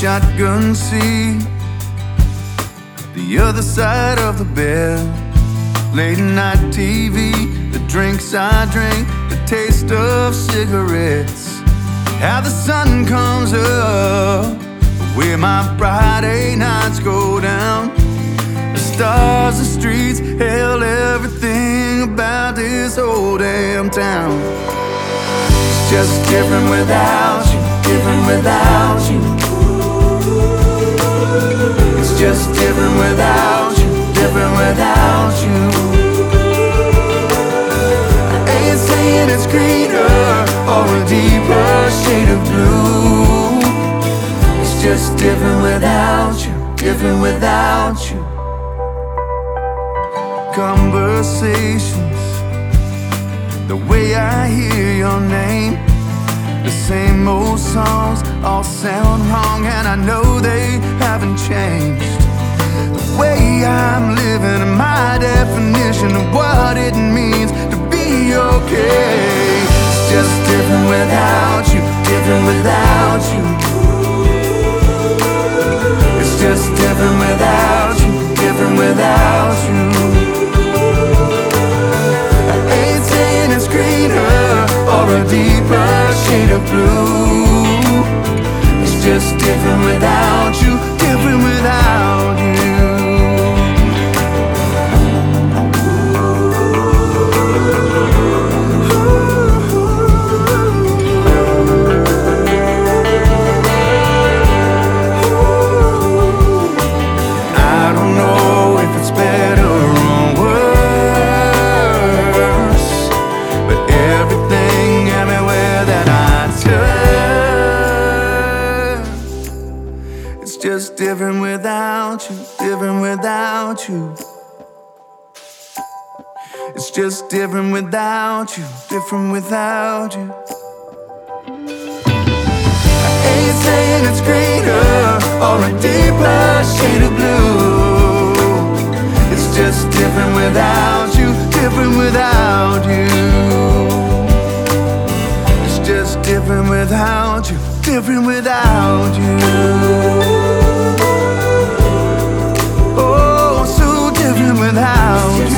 shotgun seat, the other side of the bed. Late night TV, the drinks I drink, the taste of cigarettes. How the sun comes up, where my Friday nights go down. The stars, the streets, hell, everything about this whole damn town. It's just different without you, different without you. It's just different without you, different without you. I ain't saying it's greener or a deeper shade of blue. It's just different without you, different without you. Conversations, the way I hear your name, the same old songs all sound wrong, and I know they haven't changed. The way I'm living, my definition of what it means to be okay. It's just different without you, different without you. It's just different without you, different without you. I ain't saying it's greener or a deeper shade of blue. It's just different without you, different without you. I don't know if it's better or worse, but everything everywhere that I turn, it's just different without you, different without you. It's just different without you, different without you. I ain't saying it's greener or a deeper shade of blue. It's just different without you, different without you. It's just different without you, different without you. Oh, so different without you.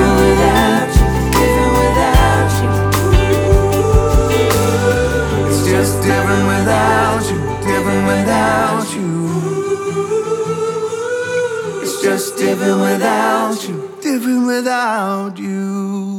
It's just different without you, different without you. It's just different without you, different without you.